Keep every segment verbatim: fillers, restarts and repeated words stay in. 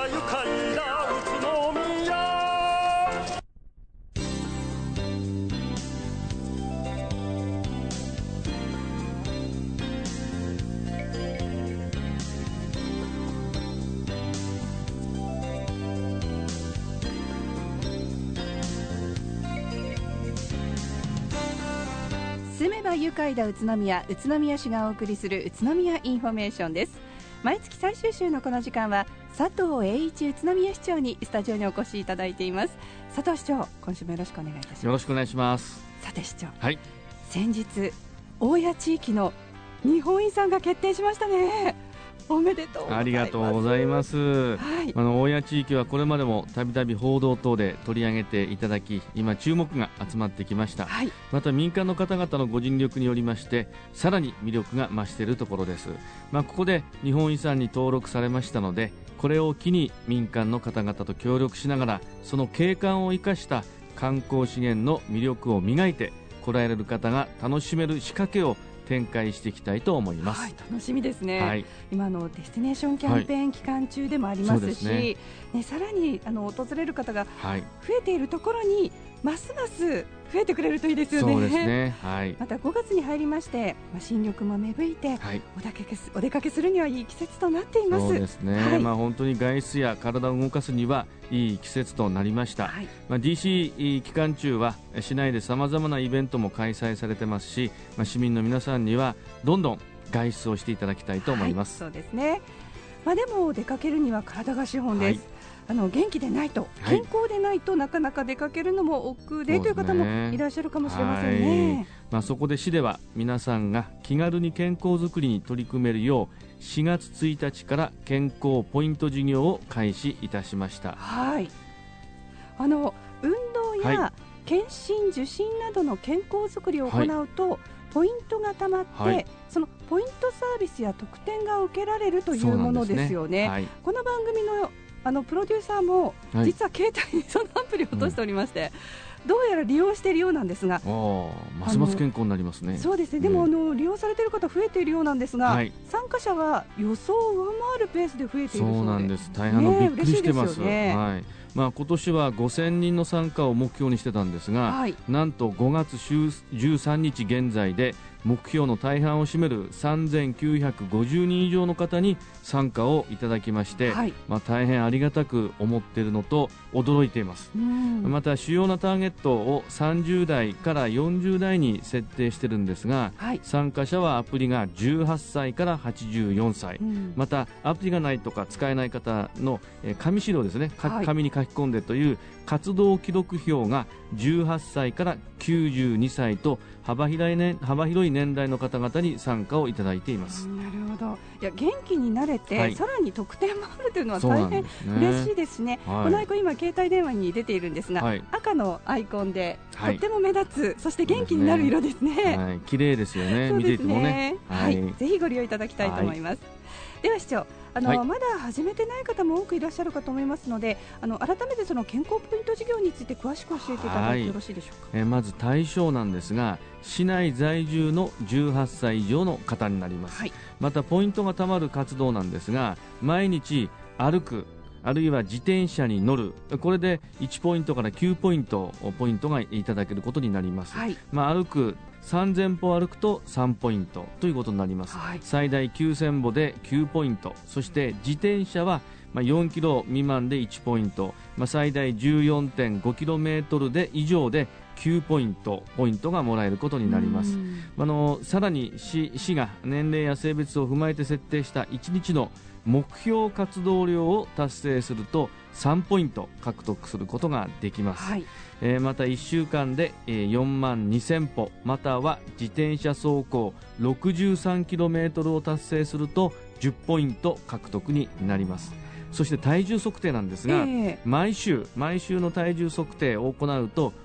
ば愉快な宇都宮。 住めば愉快だ宇都宮、宇都宮市がお送りする宇都宮インフォメーションです。毎月最終週のこの時間は佐藤栄一宇都宮市長にスタジオにお越しいただいています。佐藤市長、今週もよろしくお願いいたします。 よろしくお願いします。 さて市長、 はい、 先日大谷地域の日本遺産が決定しましたね。おめでとうございます。 ありがとうございます、はい、あの大谷地域はこれまでもたびたび報道等で取り上げていただき、今注目が集まってきました、はい、また民間の方々のご尽力によりましてさらに魅力が増しているところです。まあ、ここで日本遺産に登録されましたので、これを機に民間の方々と協力しながら、その景観を生かした観光資源の魅力を磨いて来られる方が楽しめる仕掛けを展開していきたいと思います、はい、 楽しみですね、はい、今のデスティネーションキャンペーン期間中でもありますし、はいねね、さらにあの訪れる方が増えているところにますます増えてくれるといいですよね。 そうですね、はい、 またごがつに入りまして、まあ、新緑も芽吹いて、はい、お出かけす、お出かけするにはいい季節となっています。 そうですね、はい、まあ、本当に外出や体を動かすにはいい季節となりました、はい、まあ、ディーシー 期間中は市内でさまざまなイベントも開催されてますし、まあ、市民の皆さんにはどんどん外出をしていただきたいと思います、 はい、そうですね、まあ、でも出かけるには体が資本です、はい、あの元気でないと、健康でないと、はい、なかなか出かけるのも億劫でという方もいらっしゃるかもしれませんね、はい、 まあ、そこで市では皆さんが気軽に健康づくりに取り組めるようしがつついたちから健康ポイント事業を開始いたしました、 はい、あの運動や検診受診などの健康づくりを行うと、はい、ポイントがたまって、はい、そのポイントサービスや特典が受けられるというものですよね。はい、この番組のあのプロデューサーも、はい、実は携帯にそのアプリを落としておりまして、うん、どうやら利用しているようなんですが、 ますます健康になりますね。 そうですね、でも、ね、あの利用されている方増えているようなんですが、はい、参加者は予想を上回るペースで増えているそうで、 そうなんです。大変、ね、びっくりしてます。 ね、 はい、まあ、今年はごせんにんの参加を目標にしてたんですが、はい、なんとごがつじゅうさんにち現在で目標の大半を占めるさんぜんきゅうひゃくごじゅうにん以上の方に参加をいただきまして、はい、まあ、大変ありがたく思っているのと驚いています。また主要なターゲットをさんじゅうだいからよんじゅうだいに設定しているんですが、はい、参加者はアプリがじゅうはっさいからはちじゅうよんさい、うん、またアプリがないとか使えない方の、えー、紙資料ですね、はい、紙に書き込んでという活動記録表がじゅうはっさいからきゅうじゅうにさいと幅広い、ね、幅広い年代の方々に参加をいただいています。 なるほど。いや、元気になれて、はい、さらに特典もあるというのは大変嬉しいですね。はい、このアイコン、今携帯電話に出ているんですが、はい、赤のアイコンで、はい、とっても目立つ、そして元気になる色ですね。 はい、綺麗ですよね。 そうですね、 見ていてもね、 はい、ぜひご利用いただきたいと思います。はい、では市長、あの、はい、まだ始めてない方も多くいらっしゃるかと思いますので、あの改めてその健康ポイント事業について詳しく教えていただいてよろしいでしょうか。 えー、まず対象なんですが、市内在住のじゅうはっさい以上の方になります。はい、またポイントがたまる活動なんですが、毎日歩く、あるいは自転車に乗る、これでいちポイントからきゅうポイントポイントがいただけることになります。はい、まあ、歩くさんぜんぽ歩くとさんポイントということになります。はい、最大きゅうせんぼできゅうポイント、そして自転車はまあよんキロ未満でいちポイント、まあ、最大 じゅうよんてんごキロメートル で以上できゅうポイントポイントがもらえることになります。あのさらに 市, 市が年齢や性別を踏まえて設定したいちにちの目標活動量を達成するとさんポイント獲得することができます。はい、えー、またいっしゅうかんでよんまんにせんぽ、または自転車走行 ろくじゅうさんキロメートル を達成するとじゅっポイント獲得になります。そして体重測定なんですが、えー、毎週毎週の体重測定を行うと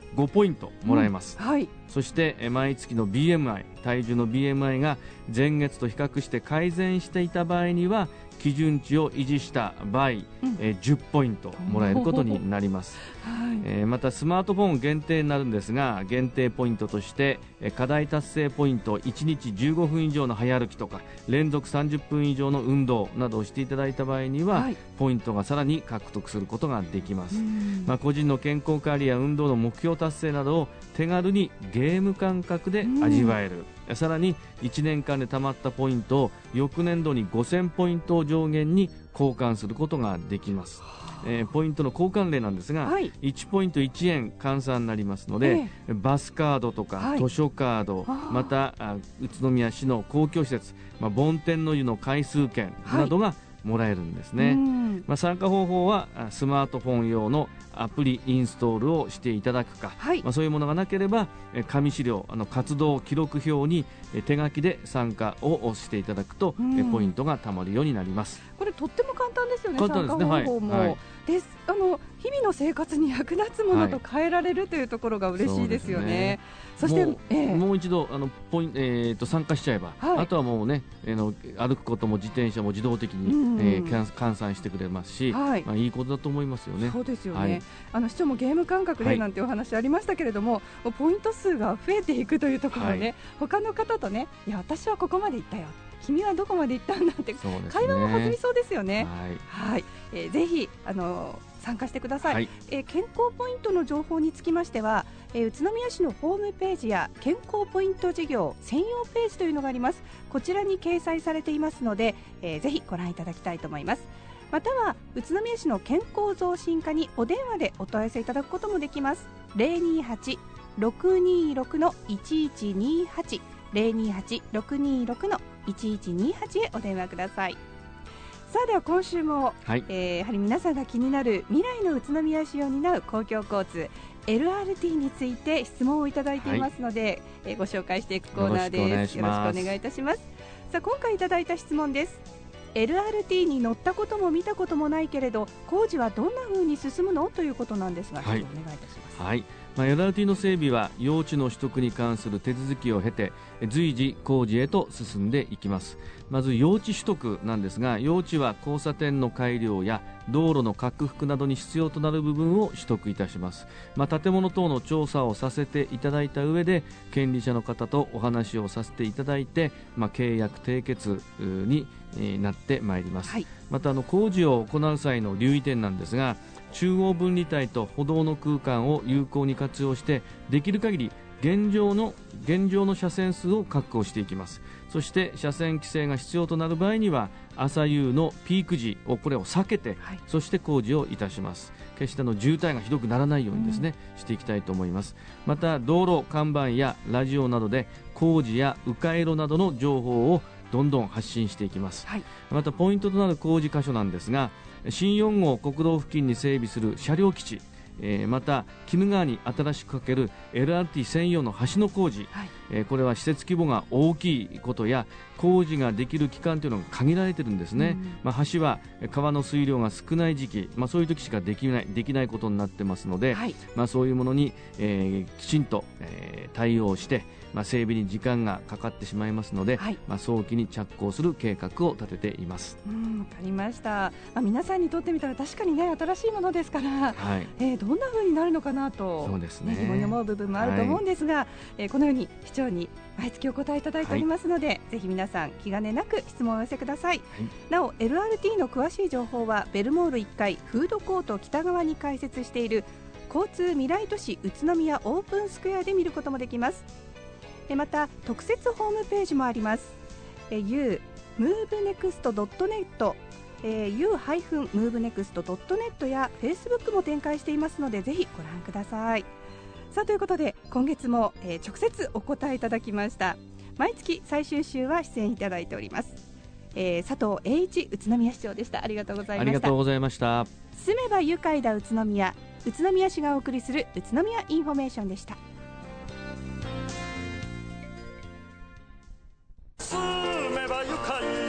ごポイントもらえます、 うん、はい、 そして毎月の ビーエムアイ 体重の ビーエムアイ が前月と比較して改善していた場合には基準値を維持した場合、うん、えー、じゅっポイントもらえることになります、はい、えー、またスマートフォン限定になるんですが限定ポイントとして課題達成ポイントいちにちじゅうごふん以上の早歩きとか連続さんじゅっぷん以上の運動などをしていただいた場合には、はい、ポイントがさらに獲得することができます、まあ、個人の健康管理や運動の目標達成などを手軽にゲーム感覚で味わえる、さらにいちねんかんで貯まったポイントを翌年度にごせんポイントを上限に交換することができます、えー、ポイントの交換例なんですが、はい、いちポイントいちえん換算になりますので、えー、バスカードとか、はい、図書カード、また宇都宮市の公共施設、まあ、梵天の湯の回数券などがもらえるんですね、はい、まあ、参加方法はスマートフォン用のアプリインストールをしていただくか、はい、まあ、そういうものがなければ紙資料、あの活動記録表に手書きで参加をしていただくと、うん、ポイントがたまるようになります。 これとっても簡単ですよね。 簡単ですね。 参加方法も、はいはい、です。あの日々の生活に役立つものと変えられるというところが嬉しいですよね。そ, ねそしてもう、えー、 もう一度あのポイン、えー、と参加しちゃえば、はい、あとはもうね、えー、の歩くことも自転車も自動的に、うんうん、えー、換算してくれますし、はい、まあ、いいことだと思いますよね。 そうですよね、はい、あの市長もゲーム感覚でなんてお話ありましたけれども、はい、ポイント数が増えていくというところで、ね、はい、他の方とね、いや私はここまで行ったよ、君はどこまで行ったんだって、ね、会話も弾みそうですよね。はい、はい、えー、ぜひあの参加してください、はい、えー、健康ポイントの情報につきましては、えー、宇都宮市のホームページや健康ポイント事業専用ページというのがあります。こちらに掲載されていますので、えー、ぜひご覧いただきたいと思います。または宇都宮市の健康増進課にお電話でお問い合わせいただくこともできます。 ゼロにーはち ろくにーろく いちいちにーはち ゼロにーはち ろくにーろく いちいちにーはち へお電話ください。さあでは今週も、はい、えー、やはり皆さんが気になる未来の宇都宮市を担う公共交通 エルアールティー について質問をいただいていますので、はい、えー、ご紹介していくコーナーです。よろしくお願いいたします。さあ今回いただいた質問です。 エルアールティー に乗ったことも見たこともないけれど工事はどんな風に進むのということなんですが、はい、お願いいたします。 はい、まあ、エルアールティー の整備は用地の取得に関する手続きを経て随時工事へと進んでいきます。まず用地取得なんですが、用地は交差点の改良や道路の拡幅などに必要となる部分を取得いたします。まあ、建物等の調査をさせていただいた上で権利者の方とお話をさせていただいて、まあ、契約締結になってまいります、はい、またあの工事を行う際の留意点なんですが、中央分離帯と歩道の空間を有効に活用してできる限り現状の現状の車線数を確保していきます。そして車線規制が必要となる場合には朝夕のピーク時をこれを避けて、はい、そして工事をいたします。決しての渋滞がひどくならないようにですね、うん、していきたいと思います。また道路看板やラジオなどで工事や迂回路などの情報をどんどん発信していきます、はい、またポイントとなる工事箇所なんですが、新よん号国道付近に整備する車両基地、えー、また鬼怒川に新しく架ける エルアールティー 専用の橋の工事、はい、えー、これは施設規模が大きいことや工事ができる期間というのが限られているんですね、うん、まあ、橋は川の水量が少ない時期、まあ、そういう時しかできない、できないことになってますので、はい、まあ、そういうものに、えー、きちんと、えー、対応して、まあ、整備に時間がかかってしまいますので、はい、まあ、早期に着工する計画を立てています。 うん、わかりました、まあ、皆さんにとってみたら確かにね新しいものですから、はい、えー、どんな風になるのかなと、そうですね、疑問に思う部分もあると思うんですが、はい、えー、このように市長に毎月お答えいただいておりますので、はい、ぜひ皆さん気兼ねなく質問をお寄せください、はい、なお エルアールティー の詳しい情報はベルモールいっかいフードコート北側に開設している交通未来都市宇都宮オープンスクエアで見ることもできます。また特設ホームページもあります。 ユームーブネクストドットネット ユー ムーブネクストドットネット や Facebook も展開していますのでぜひご覧ください。さあということで今月も、えー、直接お答えいただきました。毎月最終週は出演いただいております、えー、佐藤栄一宇都宮市長でした。ありがとうございました。 ありがとうございました。 住めば愉快だ宇都宮、宇都宮市がお送りする宇都宮インフォメーションでした。 住めば愉快